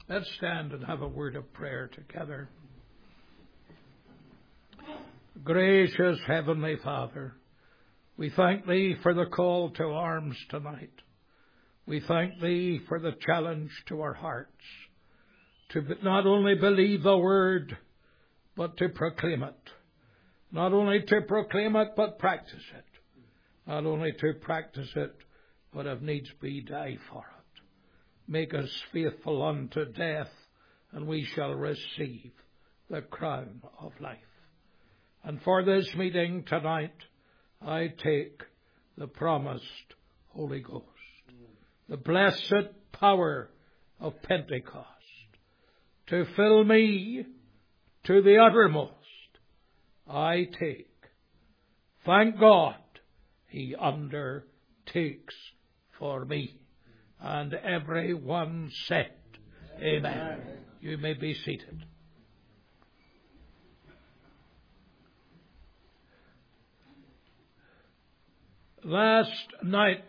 Let's stand and have a word of prayer together. Gracious Heavenly Father, we thank Thee for the call to arms tonight. We thank Thee for the challenge to our hearts to not only believe the Word, but to proclaim it. Not only to proclaim it, but practice it. Not only to practice it, but if needs be, die for it. Make us faithful unto death, and we shall receive the crown of life. And for this meeting tonight, I take the promised Holy Ghost, the blessed power of Pentecost, to fill me to the uttermost. I take. Thank God, He undertakes for me. And everyone said, Amen. You may be seated. Last night,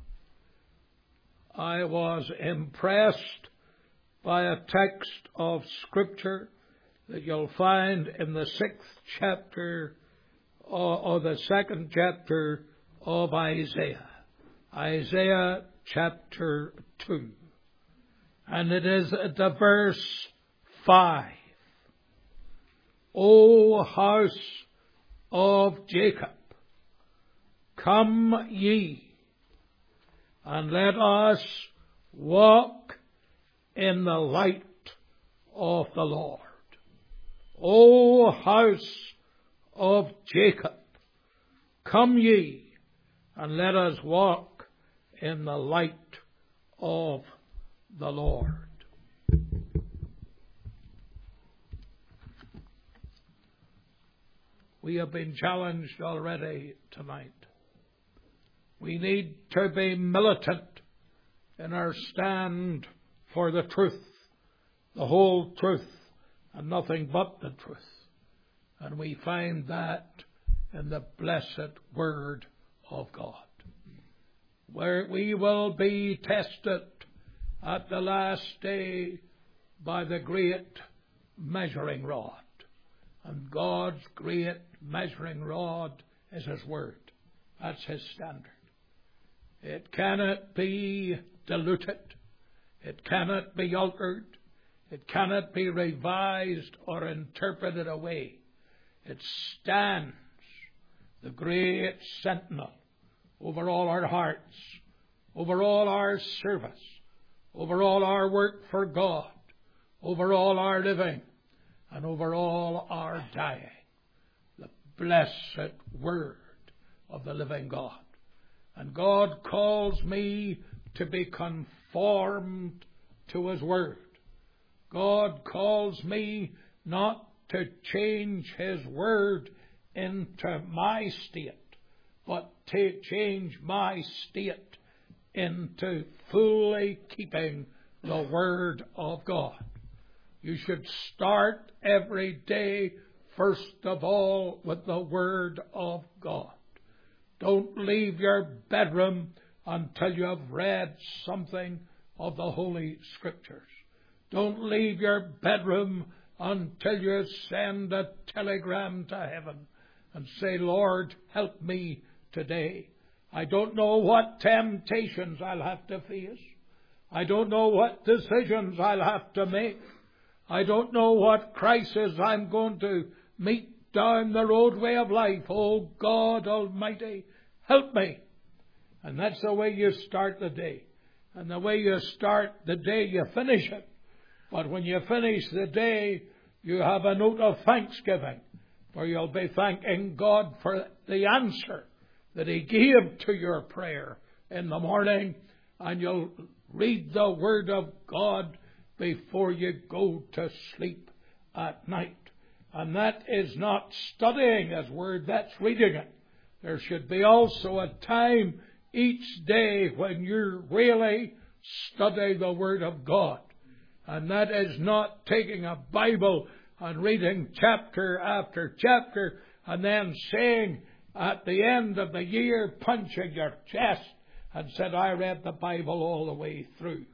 I was impressed by a text of Scripture that you'll find in the 6th chapter or the 2nd chapter of Isaiah. Isaiah chapter 2. And it is the verse 5. O house of Jacob, come ye, and let us walk in the light of the Lord. O house of Jacob, come ye, and let us walk in the light of the Lord. We have been challenged already tonight. We need to be militant in our stand for the truth, the whole truth, and nothing but the truth. And we find that in the blessed Word of God, where we will be tested at the last day by the great measuring rod. And God's great measuring rod is His Word. That's His standard. It cannot be diluted. It cannot be altered. It cannot be revised or interpreted away. It stands, the great sentinel, over all our hearts, over all our service, over all our work for God, over all our living, and over all our dying. The blessed Word of the living God. And God calls me to be conformed to His Word. God calls me not to change His Word into my state, but to change my state into fully keeping the Word of God. You should start every day, first of all, with the Word of God. Don't leave your bedroom until you have read something of the Holy Scriptures. Don't leave your bedroom until you send a telegram to heaven and say, Lord, help me today. I don't know what temptations I'll have to face. I don't know what decisions I'll have to make. I don't know what crisis I'm going to meet down the roadway of life. Oh God Almighty, help me. And that's the way you start the day. And the way you start the day, you finish it. But when you finish the day, you have a note of thanksgiving, for you'll be thanking God for the answer that He gave to your prayer in the morning, and you'll read the Word of God before you go to sleep at night. And that is not studying His Word, that's reading it. There should be also a time each day when you really study the Word of God. And that is not taking a Bible and reading chapter after chapter and then saying at the end of the year, punching your chest and said, I read the Bible all the way through.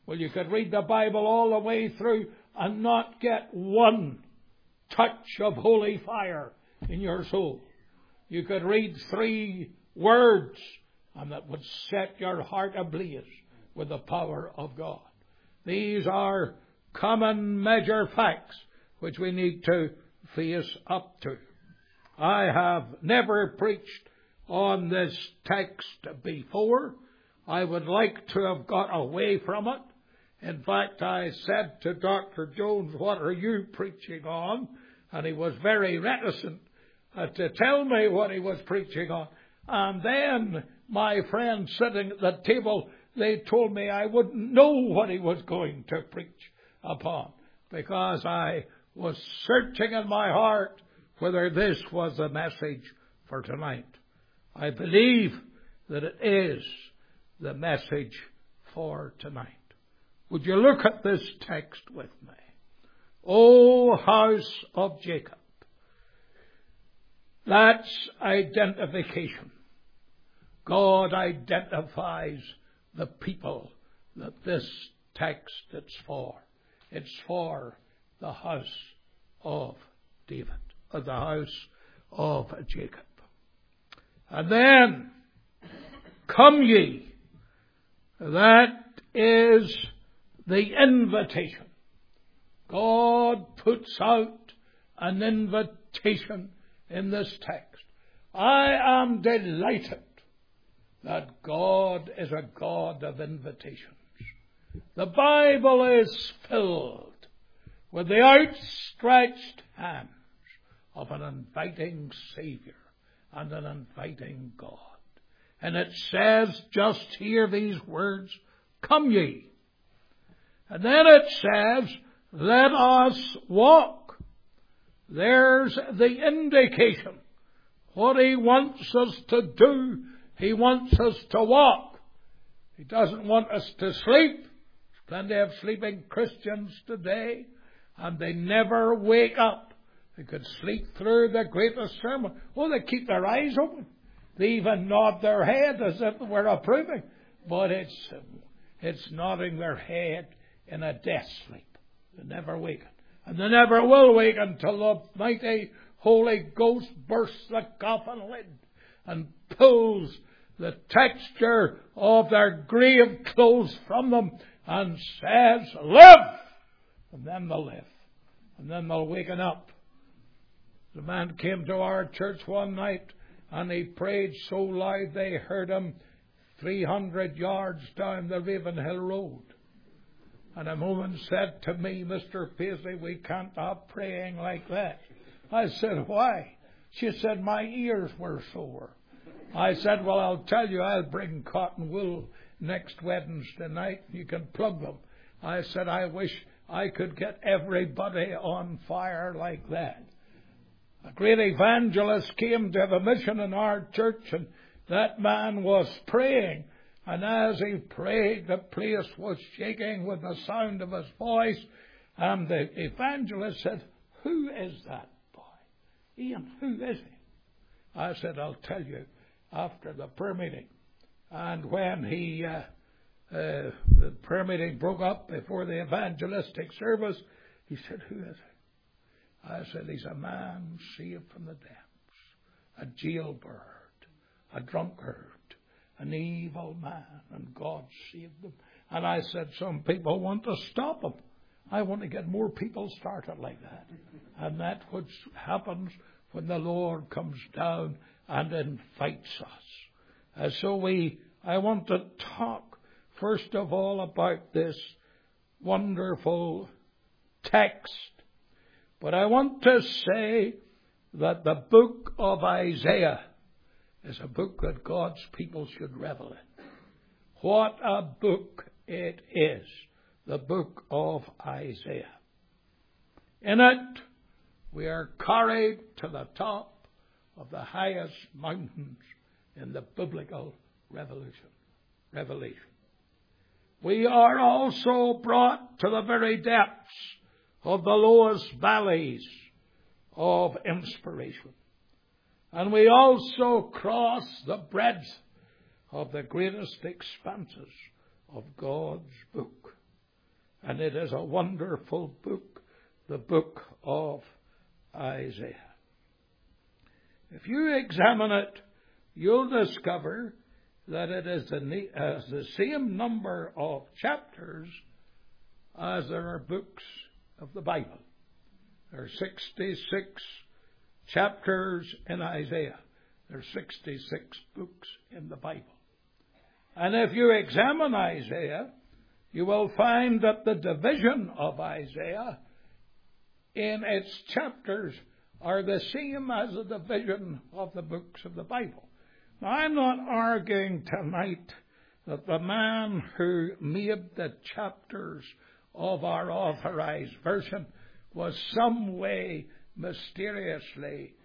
Well, you could read the Bible all the way through and not get one touch of holy fire in your soul. You could read 3 words and that would set your heart ablaze with the power of God. These are common measure facts which we need to face up to. I have never preached on this text before. I would like to have got away from it. In fact, I said to Dr. Jones, "What are you preaching on?" And he was very reticent to tell me what he was preaching on. And then my friends sitting at the table, they told me I wouldn't know what he was going to preach upon, because I was searching in my heart whether this was the message for tonight. I believe that it is the message for tonight. Would you look at this text with me? O house of Jacob. That's identification. God identifies the people that this text is for. It's for the house of David, or the house of Jacob. And then, come ye. That is the invitation. God puts out an invitation in this text. I am delighted that God is a God of invitations. The Bible is filled with the outstretched hands of an inviting Savior and an inviting God. And it says, just hear these words, come ye. And then it says, let us walk. There's the indication. What he wants us to do, he wants us to walk. He doesn't want us to sleep. There's plenty of sleeping Christians today, and they never wake up. They could sleep through the greatest sermon. Oh, they keep their eyes open. They even nod their head as if they were approving. But it's nodding their head in a death sleep. They never waken. And they never will wake until the mighty Holy Ghost bursts the coffin lid and pulls the texture of their grave clothes from them and says, live! And then they'll live. And then they'll waken up. The man came to our church one night and he prayed so loud they heard him 300 yards down the Ravenhill Road. And a woman said to me, Mr. Paisley, we can't stop praying like that. I said, why? She said, my ears were sore. I said, well, I'll tell you, I'll bring cotton wool next Wednesday night. You can plug them. I said, I wish I could get everybody on fire like that. A great evangelist came to have a mission in our church, and that man was praying. And as he prayed, the place was shaking with the sound of his voice. And the evangelist said, who is that boy? Ian, who is he? I said, I'll tell you after the prayer meeting. And when the prayer meeting broke up before the evangelistic service, he said, who is he? I said, he's a man saved from the depths, a jailbird, a drunkard, an evil man, and God saved them. And I said, some people want to stop him. I want to get more people started like that. And that's what happens when the Lord comes down and invites us. I want to talk first of all about this wonderful text. But I want to say that the book of Isaiah is a book that God's people should revel in. What a book it is, the book of Isaiah. In it, we are carried to the top of the highest mountains in the biblical revelation. We are also brought to the very depths of the lowest valleys of inspiration. And we also cross the breadth of the greatest expanses of God's book. And it is a wonderful book, the book of Isaiah. If you examine it, you'll discover that it is the same number of chapters as there are books of the Bible. There are 66 chapters in Isaiah. There are 66 books in the Bible. And if you examine Isaiah, you will find that the division of Isaiah in its chapters are the same as the division of the books of the Bible. Now, I'm not arguing tonight that the man who made the chapters of our Authorized Version was some way mysteriously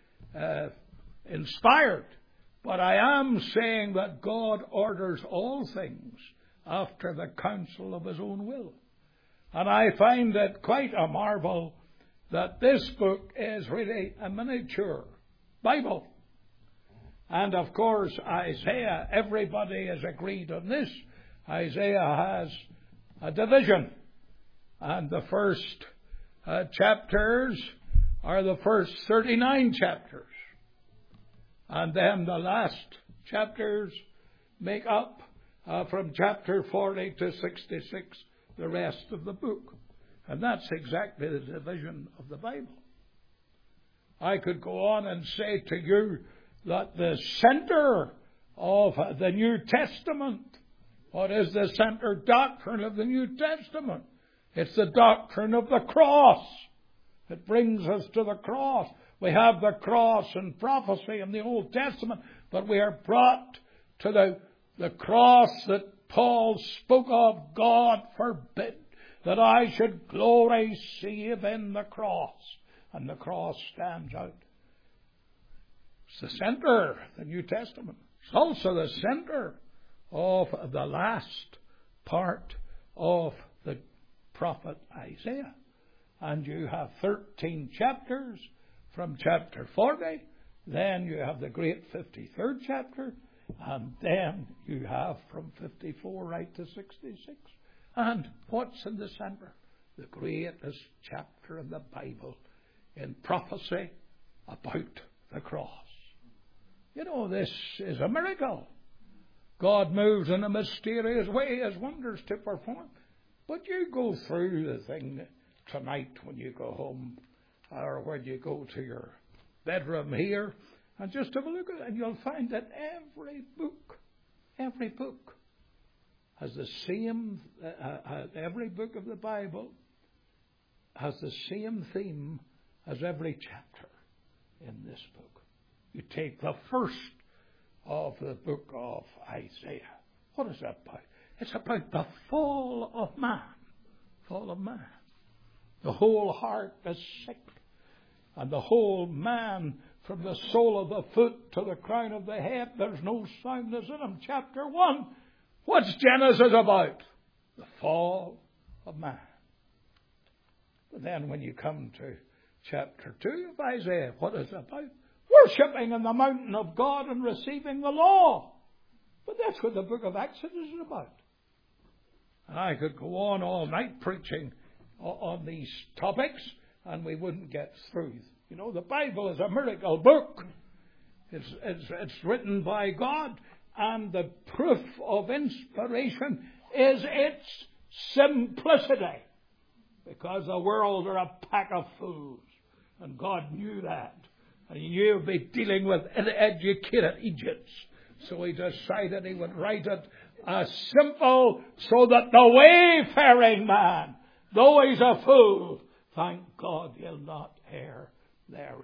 inspired. But I am saying that God orders all things after the counsel of His own will. And I find it quite a marvel that this book is really a miniature Bible. And of course, Isaiah, everybody is agreed on this. Isaiah has a division. And the first chapters are the first 39 chapters. And then the last chapters make up from chapter 40 to 66 the rest of the book. And that's exactly the division of the Bible. I could go on and say to you that the center of the New Testament, what is the center doctrine of the New Testament? It's the doctrine of the cross. It brings us to the cross. We have the cross in prophecy in the Old Testament, but we are brought to the cross that Paul spoke of. God forbid that I should glory save in the cross. And the cross stands out. It's the center of the New Testament. It's also the center of the last part of the prophet Isaiah. And you have 13 chapters from chapter 40. Then you have the great 53rd chapter. And then you have from 54 right to 66. And what's in the center? The greatest chapter in the Bible in prophecy about the cross. You know, this is a miracle. God moves in a mysterious way His wonders to perform. But you go through the thing tonight when you go home, or when you go to your bedroom here, and just have a look at it, and you'll find that every book has the same, every book of the Bible has the same theme as every chapter in this book. You take the first of the book of Isaiah. What is that about? It's about the fall of man. Fall of man. The whole heart is sick. And the whole man, from the sole of the foot to the crown of the head, there's no soundness in him. Chapter 1. What's Genesis about? The fall of man. But then when you come to chapter 2 of Isaiah, what is it about? Worshipping in the mountain of God and receiving the law. But that's what the book of Exodus is about. And I could go on all night preaching on these topics, and we wouldn't get through. You know, the Bible is a miracle book. It's written by God, and the proof of inspiration is its simplicity. Because the world are a pack of fools, and God knew that. And He knew He'd be dealing with uneducated Egypts. So He decided He would write it as simple, so that the wayfaring man, though he's a fool, thank God he'll not err therein.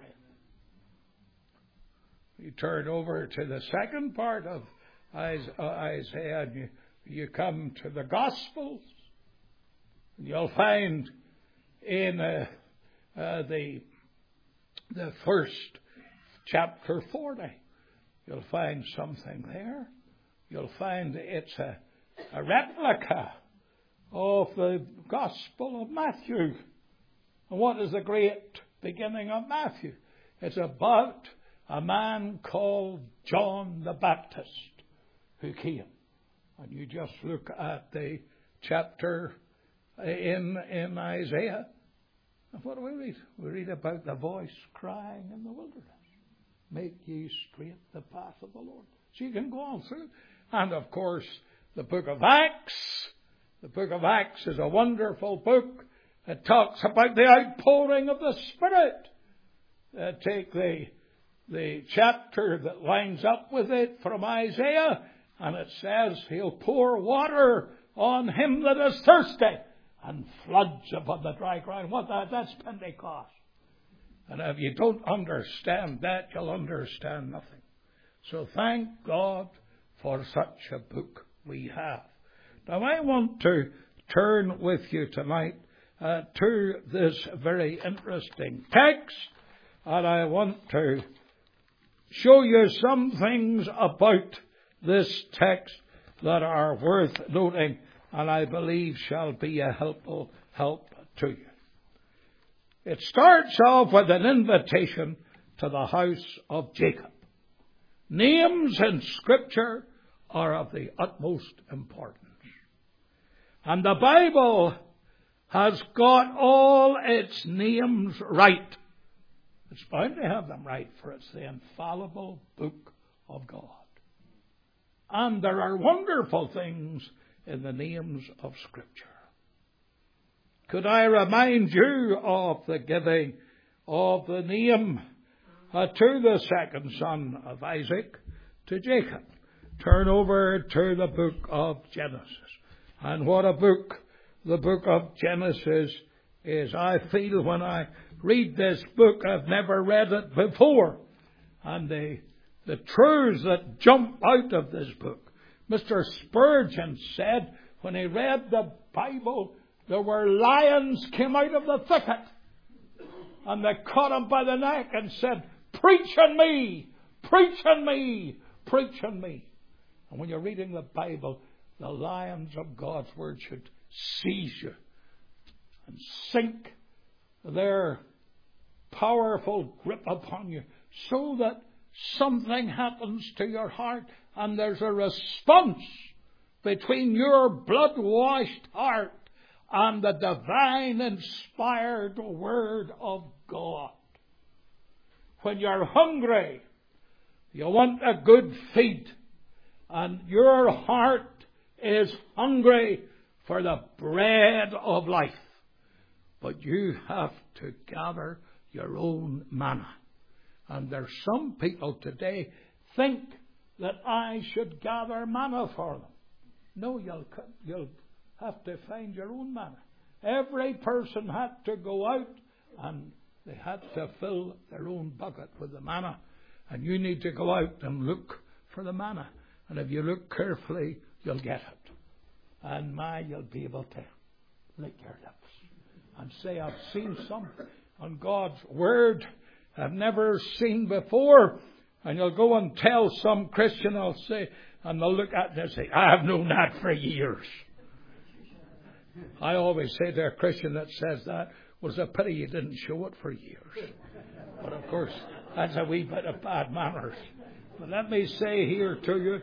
You turn over to the second part of Isaiah, and you come to the Gospels. And you'll find in the first chapter 40, you'll find something there. You'll find it's a replica of the Gospel of Matthew. And what is the great beginning of Matthew? It's about a man called John the Baptist who came. And you just look at the chapter in Isaiah. And what do we read? We read about the voice crying in the wilderness. Make ye straight the path of the Lord. So you can go on through. And of course, the book of Acts. The book of Acts is a wonderful book. It talks about the outpouring of the Spirit. Take the chapter that lines up with it from Isaiah, and it says He'll pour water on him that is thirsty and floods upon the dry ground. That's Pentecost. And if you don't understand that, you'll understand nothing. So thank God for such a book we have. Now I want to turn with you tonight to this very interesting text, and I want to show you some things about this text that are worth noting, and I believe shall be a help to you. It starts off with an invitation to the house of Jacob. Names in Scripture are of the utmost importance. And the Bible has got all its names right. It's bound to have them right, for it's the infallible book of God. And there are wonderful things in the names of Scripture. Could I remind you of the giving of the name to the second son of Isaac, to Jacob? Turn over to the book of Genesis. And what a book the book of Genesis is. I feel when I read this book, I've never read it before. And the truths that jump out of this book. Mr. Spurgeon said when he read the Bible, there were lions came out of the thicket. And they caught him by the neck and said, "Preach on me! Preach on me! Preach on me!" And when you're reading the Bible, the lions of God's Word should seize you and sink their powerful grip upon you so that something happens to your heart and there's a response between your blood-washed heart and the divine inspired Word of God. When you're hungry, you want a good feed, and your heart is hungry for the bread of life. But you have to gather your own manna. And there's some people today think that I should gather manna for them. No, you'll have to find your own manna. Every person had to go out and they had to fill their own bucket with the manna. And you need to go out and look for the manna. And if you look carefully, you'll get it. And you'll be able to lick your lips and say, "I've seen something on God's Word I've never seen before." And you'll go and tell some Christian, I'll say, and they'll look at it and say, "I have known that for years." I always say to a Christian that says that, "Well, it's a pity you didn't show it for years." But of course, that's a wee bit of bad manners. But let me say here to you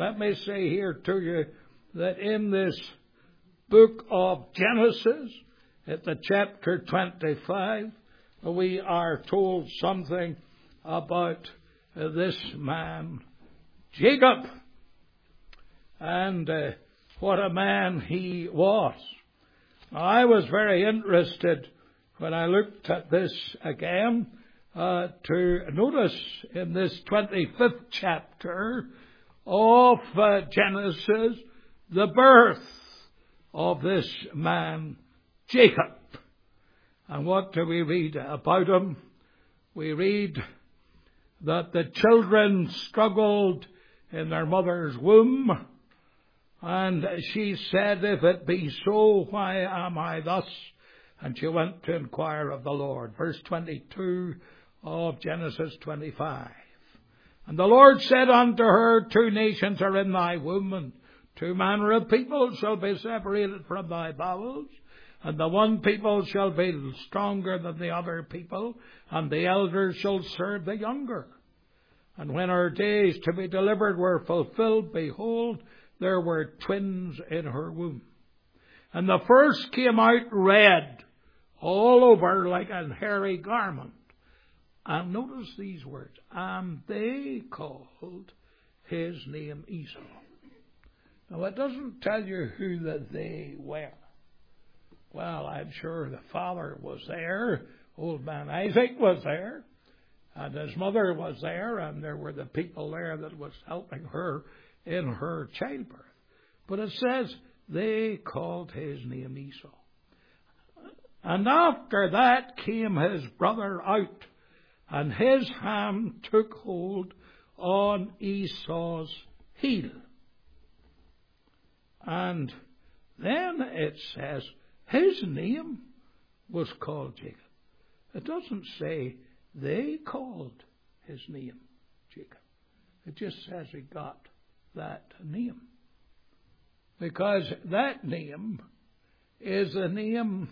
that in this book of Genesis, at the chapter 25, we are told something about this man, Jacob, and what a man he was. Now, I was very interested when I looked at this again to notice in this 25th chapter of Genesis the birth of this man, Jacob. And what do we read about him? We read that the children struggled in their mother's womb, and she said, "If it be so, why am I thus?" And she went to inquire of the Lord. Verse 22 of Genesis 25. And the Lord said unto her, "Two nations are in thy womb, and two manner of people shall be separated from thy bowels. And the one people shall be stronger than the other people, and the elder shall serve the younger. And when her days to be delivered were fulfilled, behold, there were twins in her womb. And the first came out red, all over like a hairy garment. And notice these words. And they called his name Esau. Now it doesn't tell you who the they were. Well, I'm sure the father was there. Old man Isaac was there. And his mother was there. And there were the people there that was helping her in her childbirth. But it says they called his name Esau. And after that came his brother out, and his hand took hold on Esau's heel. And then it says his name was called Jacob. It doesn't say they called his name Jacob. It just says he got that name. Because that name is a name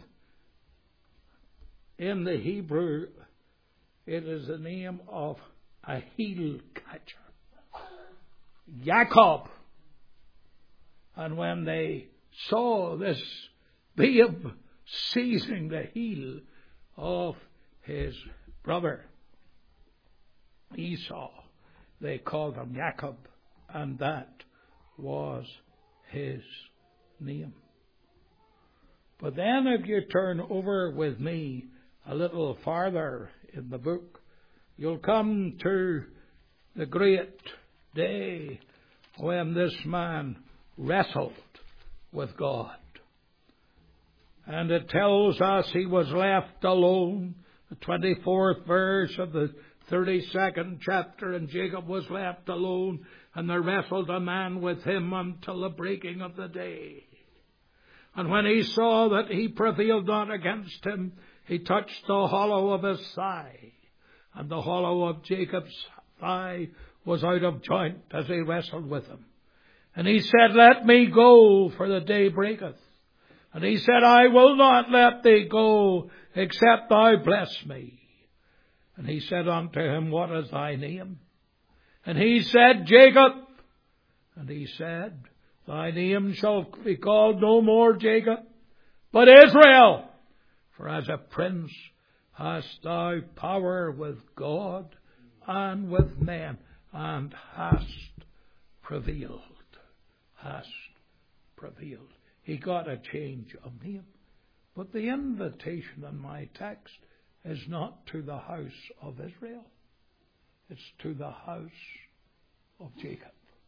in the Hebrew, it is the name of a heel catcher. Jacob. And when they saw this babe seizing the heel of his brother Esau, they called him Jacob, and that was his name. But then if you turn over with me a little farther in the book, you'll come to the great day when this man wrestled with God. And it tells us he was left alone. The 24th verse of the 32nd chapter, and Jacob was left alone, and there wrestled a man with him until the breaking of the day. And when he saw that he prevailed not against him, he touched the hollow of his thigh. And the hollow of Jacob's thigh was out of joint as he wrestled with him. And he said, Let me go, for the day breaketh. And he said, I will not let thee go, except thou bless me. And he said unto him, What is thy name? And he said, Jacob. And he said, Thy name shall be called no more Jacob, but Israel. For as a prince hast thou power with God and with men, and hast prevailed. Hast prevailed. He got a change of name. But the invitation in my text is not to the house of Israel. It's to the house of Jacob.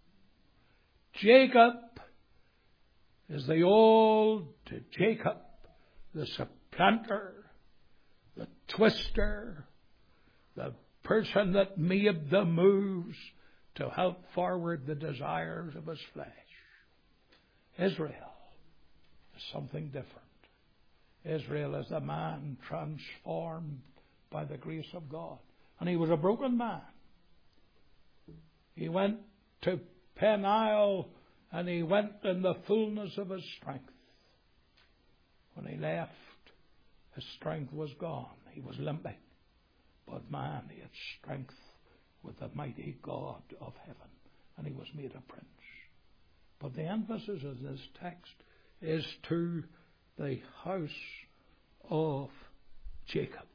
Jacob is the old Jacob, the supplanter, the twister, the person that made the moves to help forward the desires of his flesh. Israel is something different. Israel is a man transformed by the grace of God. And he was a broken man. He went to Peniel, and he went in the fullness of his strength. When he left, his strength was gone. He was limping. But man, he had strength with the mighty God of heaven. And he was made a prince. But the emphasis of this text is to the house of Jacob.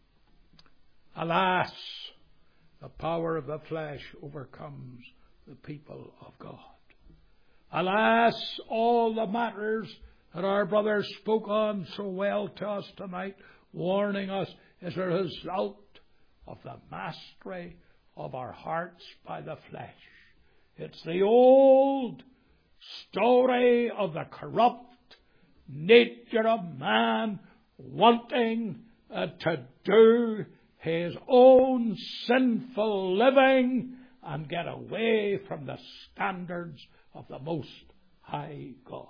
Alas, the power of the flesh overcomes the people of God. Alas, all the matters that our brother spoke on so well to us tonight, warning us, is a result of the mastery of our hearts by the flesh. It's the old story of the corrupt nature of man wanting to do his own sinful living and get away from the standards of the Most High God.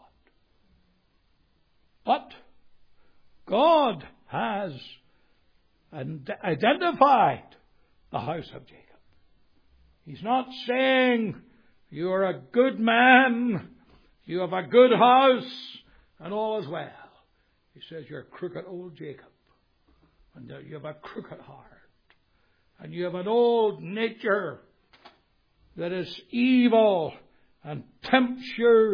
But God has identified the house of Jacob. He's not saying you're a good man, you have a good house, and all is well. He says you're crooked old Jacob, and you have a crooked heart, and you have an old nature that is evil and tempts you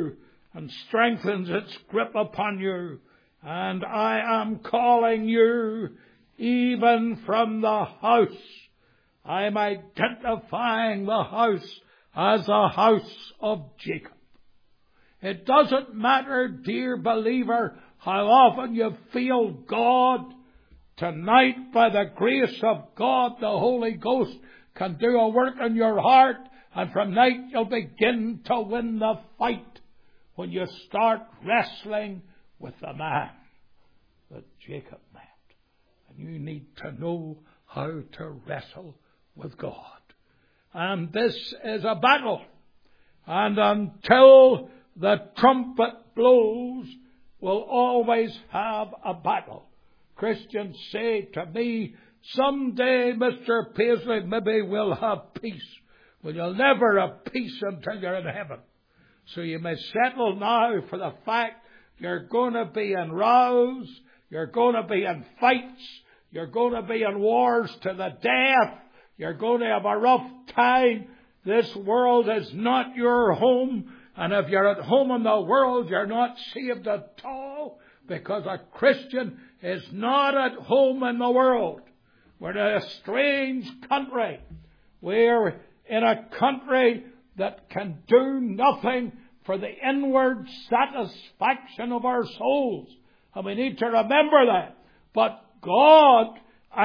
and strengthens its grip upon you. And I am calling you even from the house. I'm identifying the house as the house of Jacob. It doesn't matter, dear believer, how often you feel God. Tonight, by the grace of God, the Holy Ghost can do a work in your heart, and from night you'll begin to win the fight when you start wrestling with the man that Jacob met. And you need to know how to wrestle with God. And this is a battle. And until the trumpet blows, we'll always have a battle. Christians say to me, someday, Mr. Paisley, maybe we'll have peace. Well, you'll never have peace until you're in heaven. So you may settle now for the fact you're going to be in rows, you're going to be in fights, you're going to be in wars to the death, you're going to have a rough time. This world is not your home, and if you're at home in the world, you're not saved at all, because a Christian is not at home in the world. We're in a strange country. We're in a country that can do nothing for the inward satisfaction of our souls. And we need to remember that. But God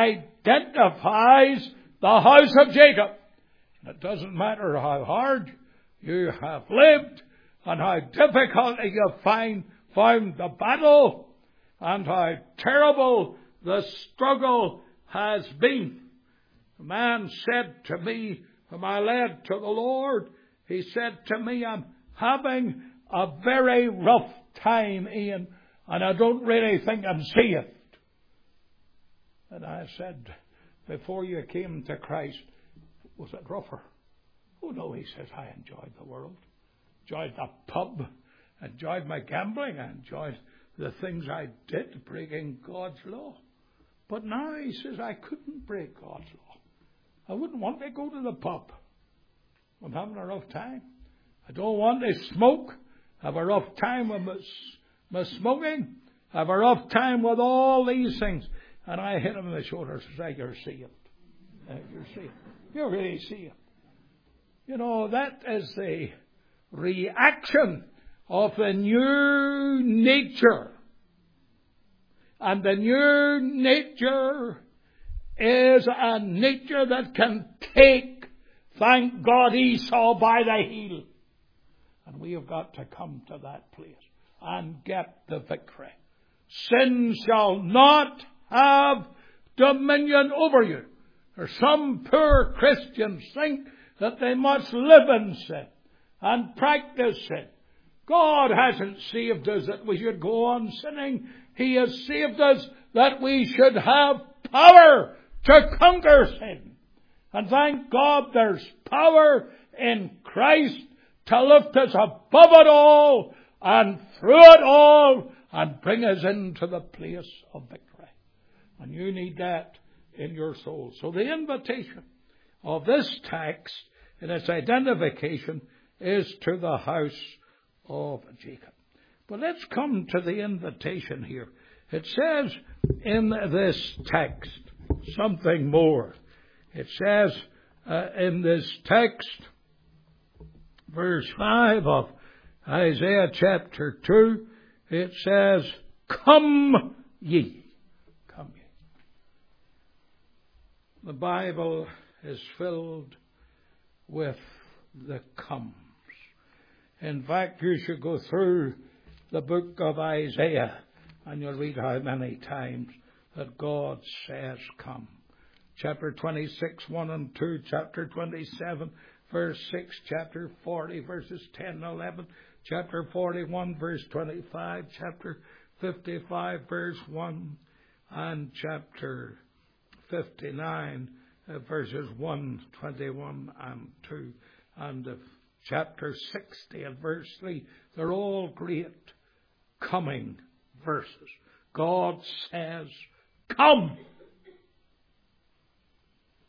identifies the house of Jacob. And it doesn't matter how hard you have lived and how difficult you found the battle and how terrible the struggle has been. A man said to me, whom I led to the Lord, he said to me, I'm having a very rough time, Ian, and I don't really think I'm saved. And I said, before you came to Christ, was it rougher? Oh no, he says, I enjoyed the world, enjoyed the pub, enjoyed my gambling, I enjoyed the things I did, breaking God's law. But now, he says, I couldn't break God's law. I wouldn't want to go to the pub. I'm having a rough time. I don't want to smoke. I have a rough time with my smoking. I have a rough time with all these things. And I hit him in the shoulder and said, you're saved. You're saved. You're really saved. You know, that is the reaction of the new nature. And the new nature is a nature that can take, thank God, Esau by the heel. And we have got to come to that place and get the victory. Sin shall not have dominion over you. Or some poor Christians think that they must live in sin and practice sin. God hasn't saved us that we should go on sinning. He has saved us that we should have power to conquer sin. And thank God there's power in Christ to lift us above it all and through it all and bring us into the place of victory. And you need that in your soul. So the invitation of this text in its identification is to the house of Jacob. But let's come to the invitation here. It says in this text something more. It says in this text, verse 5 of Isaiah chapter 2, it says, come ye. Come ye. The Bible is filled with the comes. In fact, you should go through the book of Isaiah and you'll read how many times that God says come. Chapter 26, 1 and 2, chapter 27, verse 6, chapter 40, verses 10 and 11, chapter 41, verse 25, chapter 55, verse 1, and chapter 59, verses 1, 21, and 2, and chapter 60 and verse 3. They're all great coming verses. God says, come.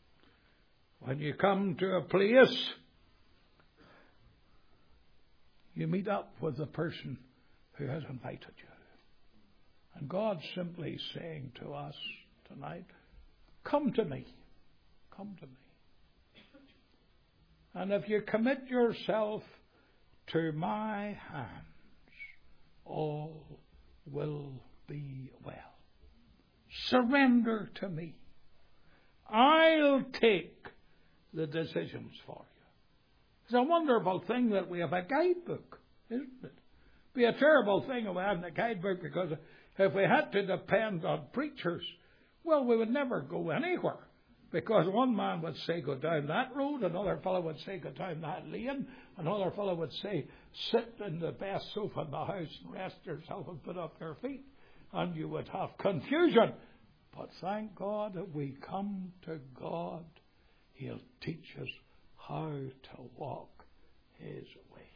When you come to a place, you meet up with the person who has invited you. And God's simply saying to us tonight, come to me. Come to me. And if you commit yourself to my hands, all will be well. Surrender to me. I'll take the decisions for you. It's a wonderful thing that we have a guidebook, isn't it? It'd be a terrible thing if we hadn't a guidebook, because if we had to depend on preachers, well, we would never go anywhere. Because one man would say, go down that road, another fellow would say, go down that lane, another fellow would say, sit in the best sofa in the house and rest yourself and put up your feet. And you would have confusion. But thank God that we come to God, He'll teach us how to walk His way.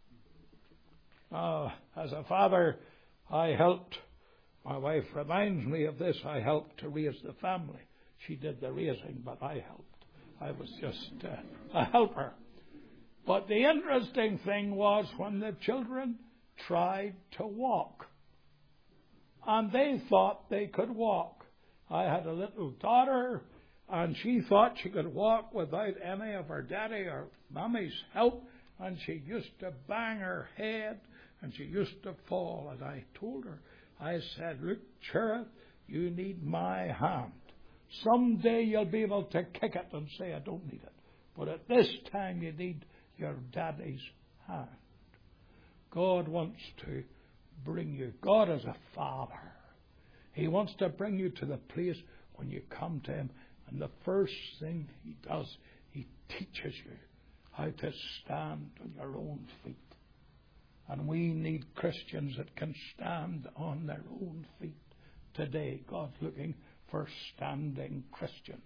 As a father, I helped, my wife reminds me of this, I helped to raise the family. She did the raising, but I helped. I was just a helper. But the interesting thing was when the children tried to walk. And they thought they could walk. I had a little daughter, and she thought she could walk without any of her daddy or mommy's help. And she used to bang her head, and she used to fall. And I told her, I said, look, Cherith, you need my hand. Someday you'll be able to kick it and say, I don't need it. But at this time you need your daddy's hand. God wants to bring you. God is a father. He wants to bring you to the place when you come to Him. And the first thing He does, He teaches you how to stand on your own feet. And we need Christians that can stand on their own feet today. God's looking for standing Christians.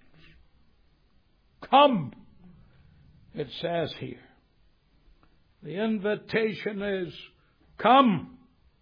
Come, it says here. The invitation is come.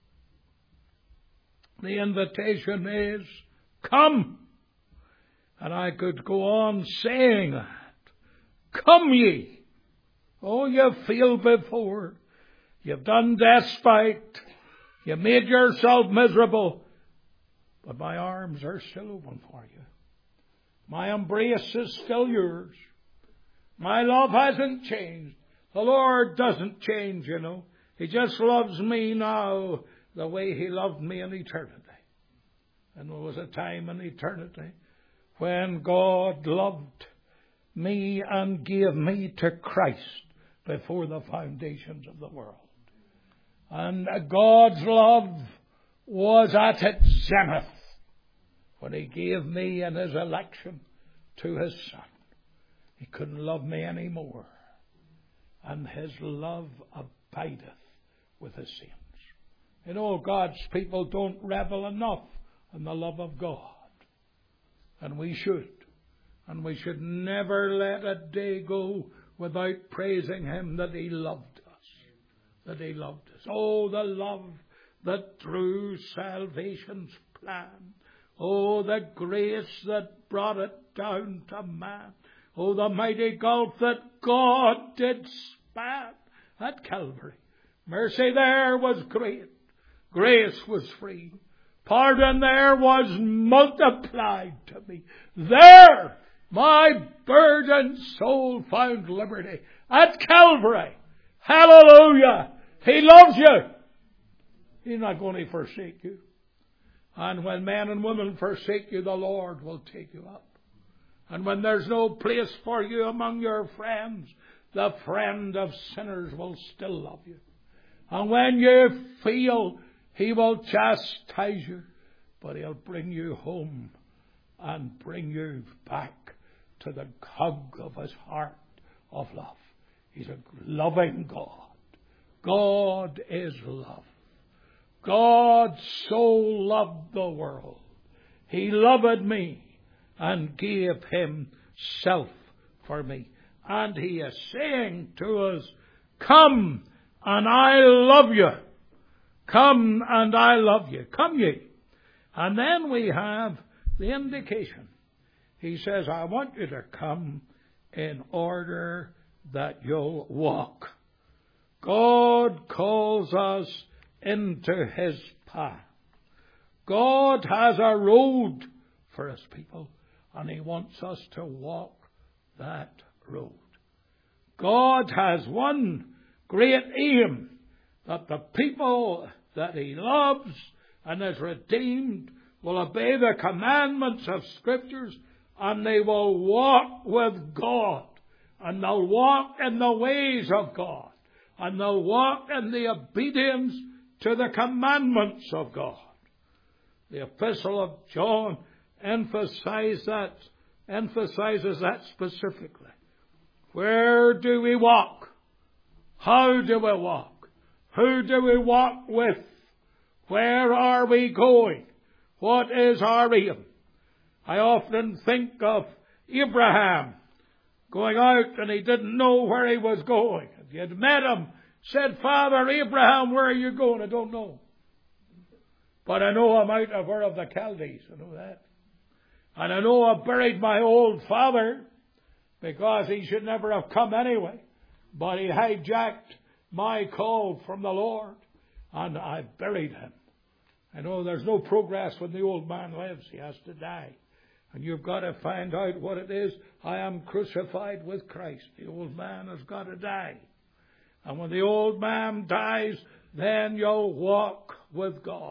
The invitation is come. And I could go on saying that. Come ye. Oh, you feel before. You've done despite. You made yourself miserable. But my arms are still open for you. My embrace is still yours. My love hasn't changed. The Lord doesn't change, you know. He just loves me now the way He loved me in eternity. And there was a time in eternity when God loved me and gave me to Christ before the foundations of the world. And God's love was at its zenith when He gave me in His election to His Son. He couldn't love me any more. And His love abideth with His saints. You know, God's people don't revel enough in the love of God. And we should. And we should never let a day go without praising Him that He loved us. That He loved us. Oh, the love that drew salvation's plan. Oh, the grace that brought it down to man. Oh, the mighty gulf that God did span at Calvary. Mercy there was great. Grace was free. Pardon there was multiplied to me. There my burdened soul found liberty. At Calvary. Hallelujah. He loves you. He's not going to forsake you. And when men and women forsake you, the Lord will take you up. And when there's no place for you among your friends, the friend of sinners will still love you. And when you feel He will chastise you, but He'll bring you home and bring you back to the hug of His heart of love. He's a loving God. God is love. God so loved the world. He loved me and gave Himself for me. And He is saying to us, come and I love you. Come and I love you. Come ye. And then we have the indication. He says, I want you to come in order that you'll walk. God calls us into His path. God has a road for His people, and He wants us to walk that road. God has one great aim, that the people that He loves and has redeemed will obey the commandments of Scriptures, and they will walk with God, and they'll walk in the ways of God, and they'll walk in the obedience to the commandments of God. The Epistle of John emphasizes that specifically. Where do we walk? How do we walk? Who do we walk with? Where are we going? What is our aim? I often think of Abraham going out and he didn't know where he was going. If you had met him, said, Father Abraham, where are you going? I don't know. But I know I'm out of Ur of the Chaldees. I know that. And I know I've buried my old father, because he should never have come anyway. But he hijacked my call from the Lord, and I buried him. I know there's no progress when the old man lives. He has to die. And you've got to find out what it is. I am crucified with Christ. The old man has got to die. And when the old man dies, then you'll walk with God.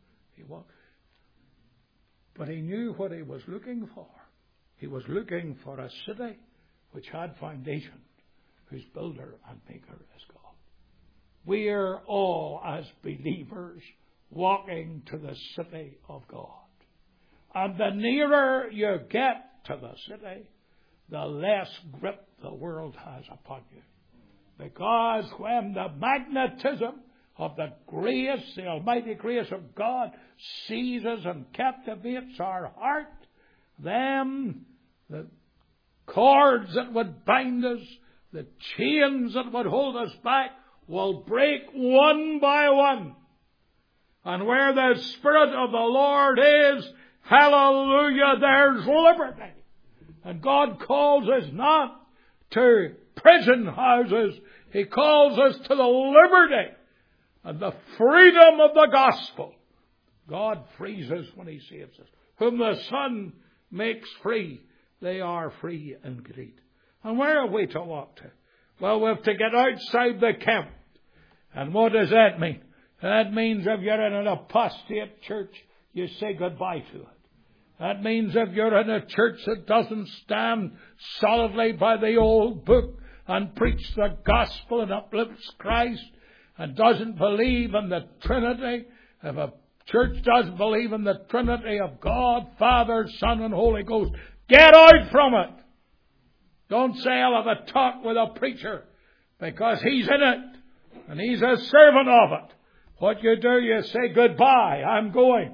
But he knew what he was looking for. He was looking for a city which had foundation, whose builder and maker is God. We are all, as believers, walking to the city of God. And the nearer you get to the city, the less grip the world has upon you. Because when the magnetism of the grace, the almighty grace of God, seizes and captivates our heart, then the cords that would bind us, the chains that would hold us back, will break one by one. And where the Spirit of the Lord is, hallelujah, there's liberty. And God calls us not to prison houses. He calls us to the liberty and the freedom of the gospel. God frees us when He saves us. Whom the Son makes free, they are free indeed. And where are we to walk to? Well, we have to get outside the camp. And what does that mean? That means if you're in an apostate church, you say goodbye to it. That means if you're in a church that doesn't stand solidly by the old book and preach the gospel and uplifts Christ and doesn't believe in the Trinity, if a church doesn't believe in the Trinity of God, Father, Son, and Holy Ghost, get out from it. Don't say I'll have a talk with a preacher, because he's in it and he's a servant of it. What you do, you say goodbye. I'm going.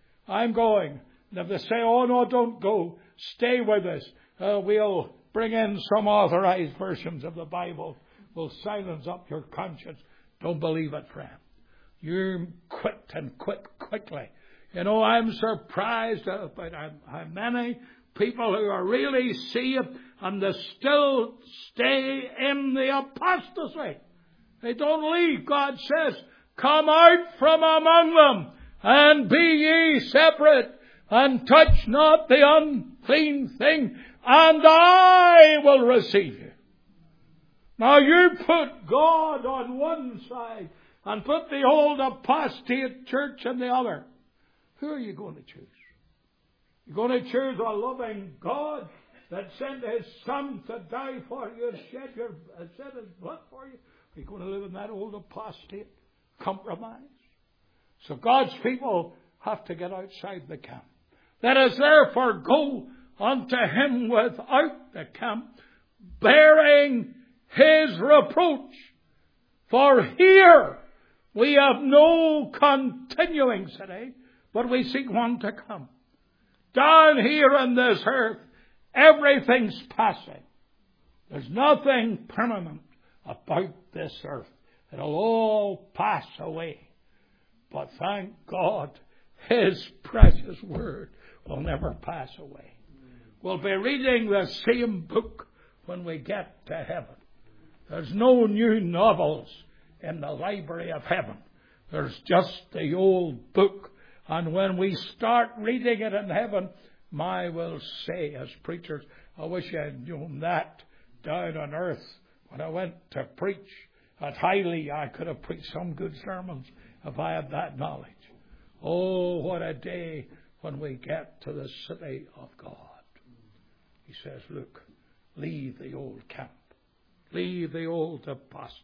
And if they say, oh no, don't go, stay with us, we'll bring in some authorized versions of the Bible. We'll silence up your conscience. Don't believe it, friend. You quit and quit quickly. You know, I'm surprised about how many people who are really saved and they still stay in the apostasy. They don't leave. God says, come out from among them and be ye separate and touch not the unclean thing, and I will receive you. Now you put God on one side and put the old apostate church on the other. Who are you going to choose? You're going to choose a loving God that sent His Son to die for you and shed His blood for you? Are you going to live in that old apostate compromise? So God's people have to get outside the camp. Let us therefore go unto Him without the camp, bearing His reproach. For here we have no continuing city, but we seek one to come. Down here on this earth, everything's passing. There's nothing permanent about this earth. It'll all pass away. But thank God, His precious Word will never pass away. We'll be reading the same book when we get to heaven. There's no new novels in the library of heaven. There's just the old book. And when we start reading it in heaven, I will say as preachers, I wish I had known that down on earth when I went to preach at Highley. I could have preached some good sermons if I had that knowledge. Oh, what a day when we get to the city of God. He says, look, leave the old camp. Leave the old apostasy.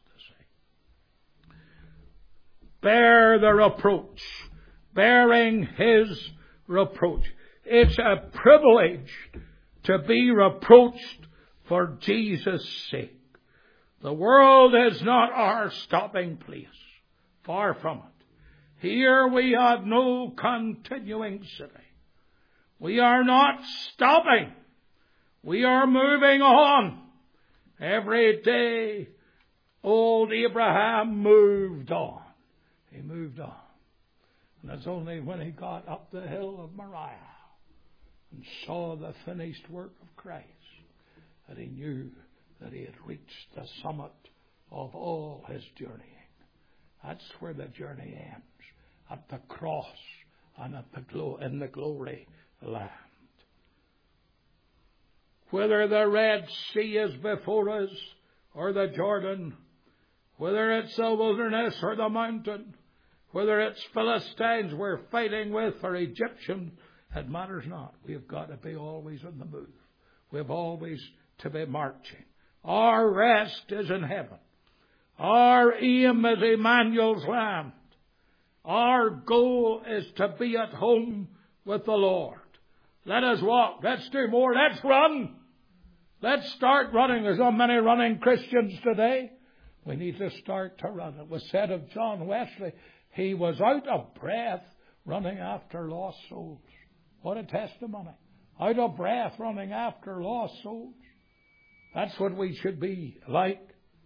Bear the reproach. Bearing his reproach. It's a privilege to be reproached for Jesus' sake. The world is not our stopping place. Far from it. Here we have no continuing city. We are not stopping. We are moving on. Every day, old Abraham moved on. He moved on. And it's only when he got up the hill of Moriah and saw the finished work of Christ that he knew that he had reached the summit of all his journeying. That's where the journey ends, at the cross and at in the glory land. Whether the Red Sea is before us or the Jordan, whether it's the wilderness or the mountain, whether it's Philistines we're fighting with or Egyptians, it matters not. We've got to be always on the move. We've always to be marching. Our rest is in heaven. Our aim is Emmanuel's land. Our goal is to be at home with the Lord. Let us walk. Let's do more. Let's run. Let's start running. There's not many running Christians today. We need to start to run. It was said of John Wesley, he was out of breath running after lost souls. What a testimony. Out of breath running after lost souls. That's what we should be like.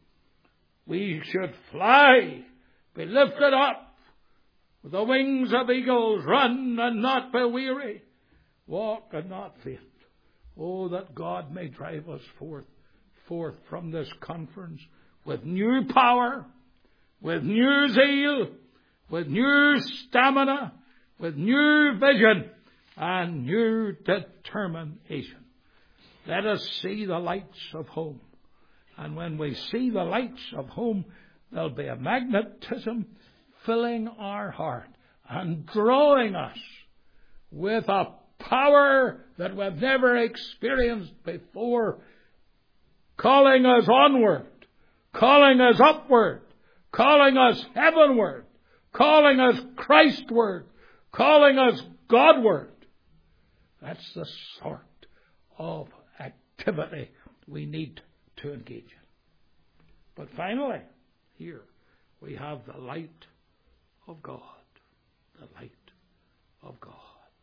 We should fly, be lifted up with the wings of eagles, run and not be weary, walk and not faint. Oh, that God may drive us forth from this conference with new power, with new zeal, with new stamina, with new vision and new determination. Let us see the lights of home. And when we see the lights of home, there'll be a magnetism filling our heart and drawing us with a power that we've never experienced before, calling us onward, calling us upward, calling us heavenward, calling us Christward, calling us Godward. That's the sort of activity we need to engage in. But finally, here we have the light of God. The light of God.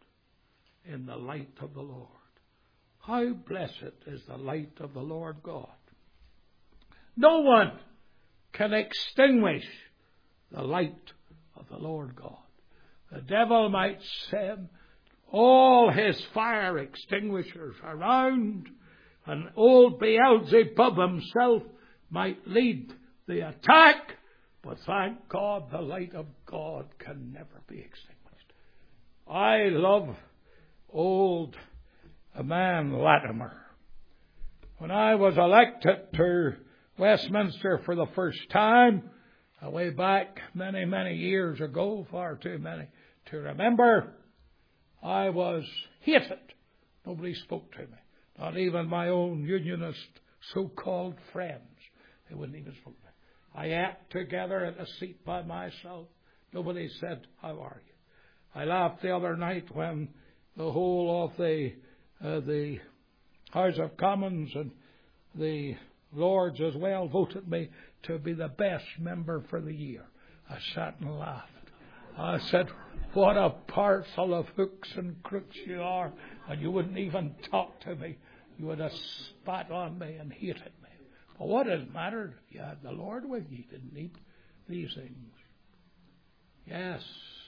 In the light of the Lord. How blessed is the light of the Lord God. No one can extinguish the light of the Lord God. The devil might send all his fire extinguishers around, and old Beelzebub himself might lead the attack, but thank God the light of God can never be extinguished. I love old man Latimer. When I was elected to Westminster for the first time, way back many, many years ago, far too many to remember, I was hated. Nobody spoke to me. Not even my own unionist so-called friends. They wouldn't even speak to me. I ate together at a seat by myself. Nobody said, how are you? I laughed the other night when the whole of the House of Commons and the Lords as well voted me to be the best member for the year. I sat and laughed. I said, what a parcel of hooks and crooks you are, and you wouldn't even talk to me. You would have spat on me and hated me. But what has mattered? You had the Lord with you. You didn't need these things. Yes,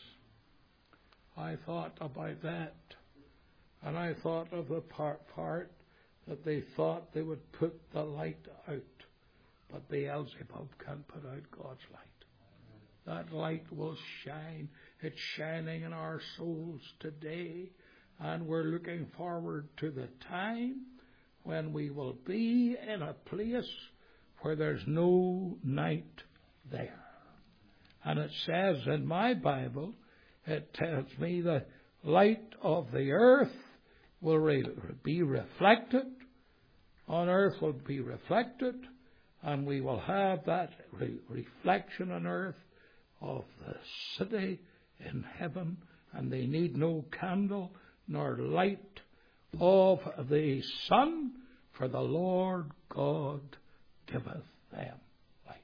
I thought about that. And I thought of the part that they thought they would put the light out. but Beelzebub can't put out God's light. That light will shine. It's shining in our souls today, and we're looking forward to the time when we will be in a place where there's no night there. And it says in my Bible, it tells me the light of the earth will be reflected, on earth will be reflected, and we will have that reflection on earth of the city in heaven, and they need no candle nor light of the sun, for the Lord God giveth them light.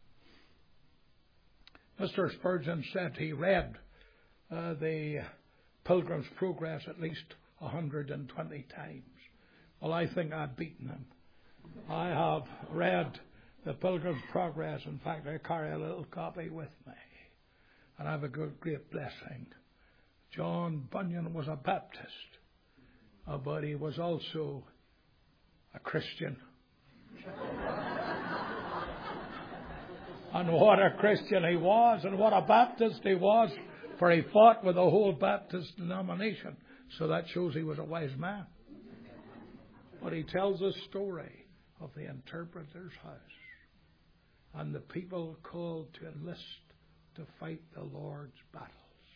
Mr. Spurgeon said he read the Pilgrim's Progress at least 120 times. Well, I think I've beaten him. I have read the Pilgrim's Progress. In fact, I carry a little copy with me, and I have a great blessing. John Bunyan was a Baptist, but he was also a Christian. And what a Christian he was, and what a Baptist he was, for he fought with the whole Baptist denomination. So that shows he was a wise man. But he tells a story of the interpreter's house, and the people called to enlist to fight the Lord's battles.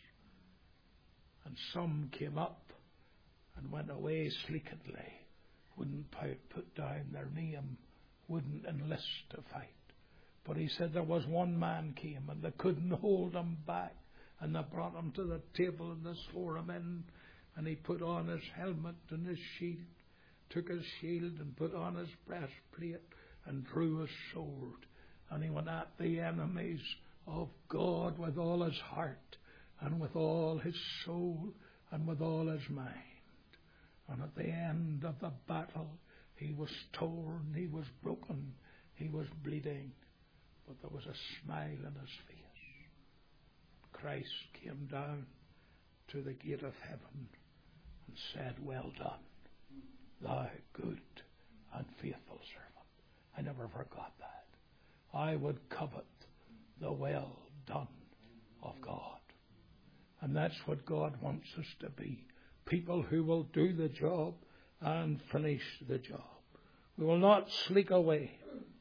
And some came up and went away sleekly, wouldn't put down their name, wouldn't enlist to fight. But he said there was one man came, and they couldn't hold him back, and they brought him to the table, and they swore him in, and he put on his helmet and his shield, took his shield and put on his breastplate, and drew his sword, and he went at the enemies of God with all his heart, and with all his soul, and with all his mind. And at the end of the battle, he was torn, he was broken, he was bleeding, but there was a smile in his face. Christ came down to the gate of heaven and said, "Well done, thou good and faithful servant." I never forgot that. I would covet the well done of God. And that's what God wants us to be. People who will do the job and finish the job. We will not slink away.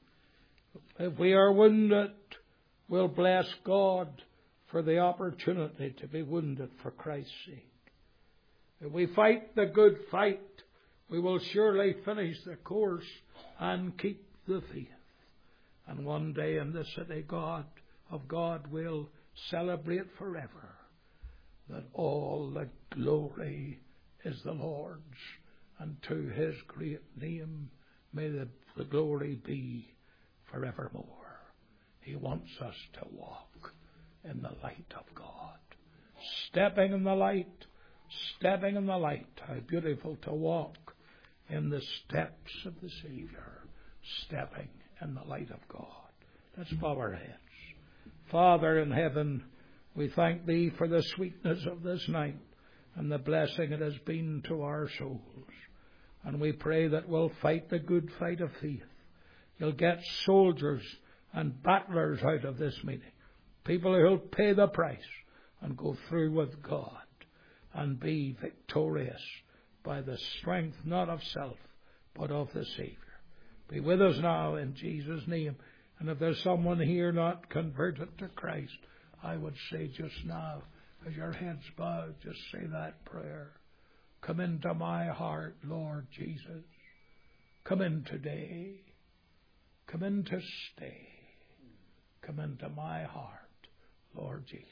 If we are wounded, we'll bless God for the opportunity to be wounded for Christ's sake. If we fight the good fight, we will surely finish the course and keep the faith. And one day in the city of God will celebrate forever that all the glory is the Lord's, and to his great name may the glory be forevermore. He wants us to walk in the light of God. Stepping in the light, stepping in the light. How beautiful to walk in the steps of the Savior, stepping in the light of God. Let's bow our heads. Father in heaven, we thank thee for the sweetness of this night and the blessing it has been to our souls. And we pray that we'll fight the good fight of faith. You'll get soldiers and battlers out of this meeting. People who'll pay the price and go through with God and be victorious by the strength not of self, but of the Savior. Be with us now in Jesus' name. And if there's someone here not converted to Christ, I would say just now, as your heads bowed, just say that prayer. Come into my heart, Lord Jesus. Come in today. Come in to stay. Come into my heart, Lord Jesus.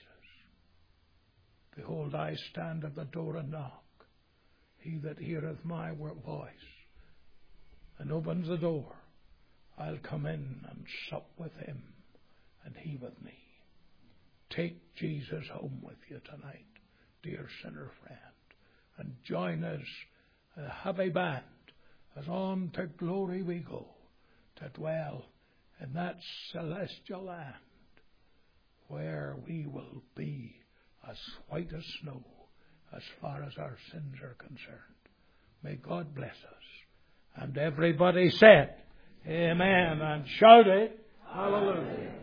Behold, I stand at the door and knock. He that heareth my voice and opens the door, I'll come in and sup with him and he with me. Take Jesus home with you tonight, dear sinner friend, and join us, a happy band, as on to glory we go, to dwell in that celestial land where we will be as white as snow as far as our sins are concerned. May God bless us. And everybody said, Amen. And shout it. Hallelujah.